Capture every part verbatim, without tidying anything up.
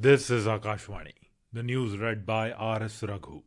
This is Akashvani. The news read by R S Raghu.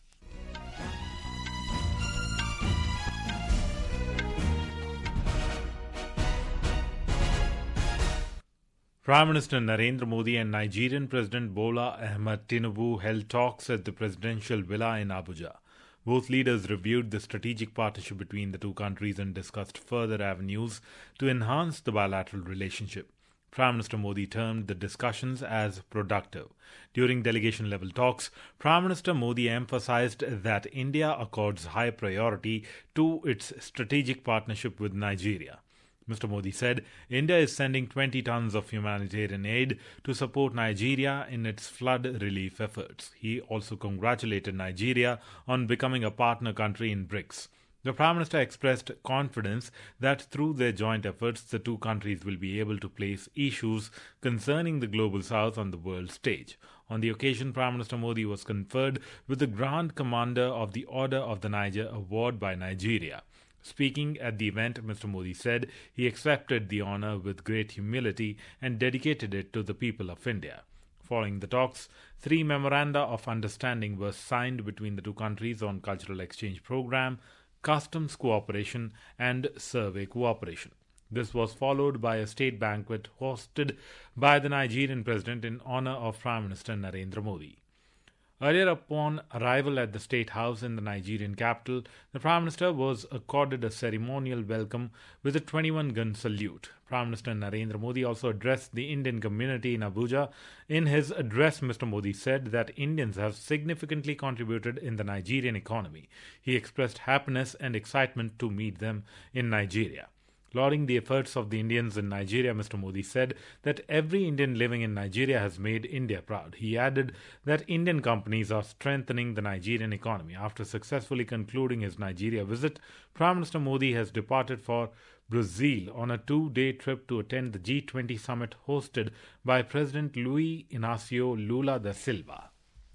Prime Minister Narendra Modi and Nigerian President Bola Ahmed Tinubu held talks at the presidential villa in Abuja. Both leaders reviewed the strategic partnership between the two countries and discussed further avenues to enhance the bilateral relationship. Prime Minister Modi termed the discussions as productive. During delegation-level talks, Prime Minister Modi emphasized that India accords high priority to its strategic partnership with Nigeria. Mister Modi said India is sending twenty tons of humanitarian aid to support Nigeria in its flood relief efforts. He also congratulated Nigeria on becoming a partner country in BRICS. The Prime Minister expressed confidence that through their joint efforts, the two countries will be able to place issues concerning the Global South on the world stage. On the occasion, Prime Minister Modi was conferred with the Grand Commander of the Order of the Niger Award by Nigeria. Speaking at the event, Mister Modi said he accepted the honor with great humility and dedicated it to the people of India. Following the talks, three memoranda of understanding were signed between the two countries on cultural exchange program, customs cooperation and survey cooperation. This was followed by a state banquet hosted by the Nigerian president in honor of Prime Minister Narendra Modi. Earlier, upon arrival at the State House in the Nigerian capital, the Prime Minister was accorded a ceremonial welcome with a twenty-one gun salute. Prime Minister Narendra Modi also addressed the Indian community in Abuja. In his address, Mister Modi said that Indians have significantly contributed in the Nigerian economy. He expressed happiness and excitement to meet them in Nigeria. Lauding the efforts of the Indians in Nigeria, Mister Modi said that every Indian living in Nigeria has made India proud. He added that Indian companies are strengthening the Nigerian economy. After successfully concluding his Nigeria visit, Prime Minister Modi has departed for Brazil on a two-day trip to attend the G twenty summit hosted by President Luiz Inácio Lula da Silva.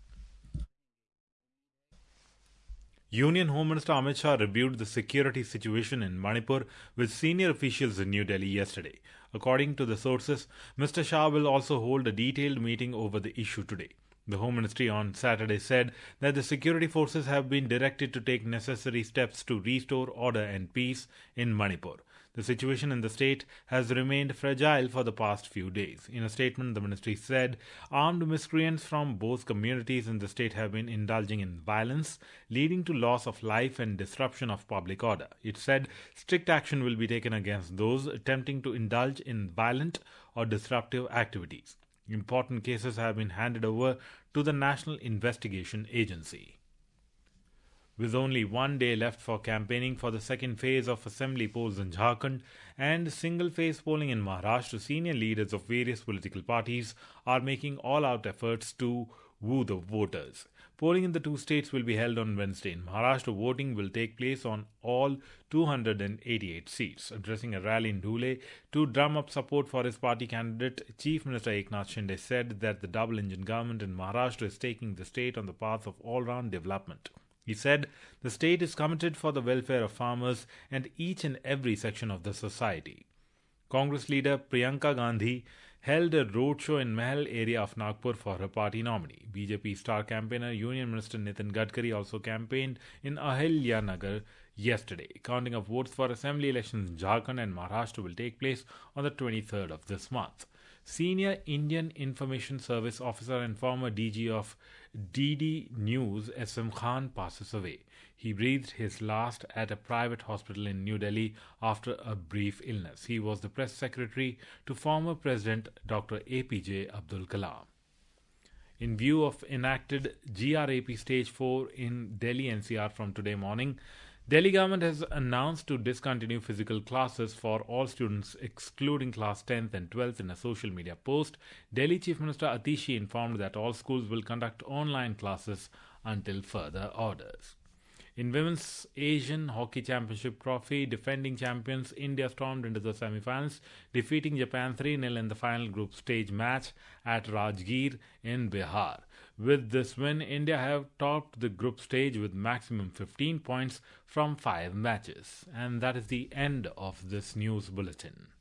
Union Home Minister Amit Shah reviewed the security situation in Manipur with senior officials in New Delhi yesterday. According to the sources, Mister Shah will also hold a detailed meeting over the issue today. The Home Ministry on Saturday said that the security forces have been directed to take necessary steps to restore order and peace in Manipur. The situation in the state has remained fragile for the past few days. In a statement, the ministry said armed miscreants from both communities in the state have been indulging in violence, leading to loss of life and disruption of public order. It said strict action will be taken against those attempting to indulge in violent or disruptive activities. Important cases have been handed over to the National Investigation Agency. With only one day left for campaigning for the second phase of assembly polls in Jharkhand and single-phase polling in Maharashtra, senior leaders of various political parties are making all-out efforts to woo the voters. Polling in the two states will be held on Wednesday. In Maharashtra, voting will take place on all two hundred eighty-eight seats. Addressing a rally in Dhule to drum up support for his party candidate, Chief Minister Eknath Shinde said that the double-engine government in Maharashtra is taking the state on the path of all-round development. He said the state is committed for the welfare of farmers and each and every section of the society. Congress leader Priyanka Gandhi held a roadshow in Mahal area of Nagpur for her party nominee. B J P star campaigner Union Minister Nitin Gadkari also campaigned in Ahilya yesterday. Counting of votes for assembly elections in Jharkhand and Maharashtra will take place on the twenty-third of this month. Senior Indian Information Service officer and former D G of D D News S M Khan passes away. He breathed his last at a private hospital in New Delhi after a brief illness. He was the press secretary to former President Doctor A P J Abdul Kalam. In view of enacted G R A P Stage four in Delhi N C R from today morning, Delhi government has announced to discontinue physical classes for all students excluding class tenth and twelfth. In a social media post, Delhi Chief Minister Atishi informed that all schools will conduct online classes until further orders. In Women's Asian Hockey Championship Trophy, defending champions India stormed into the semi-finals, defeating Japan three nil in the final group stage match at Rajgir in Bihar. With this win, India have topped the group stage with maximum fifteen points from five matches. And that is the end of this news bulletin.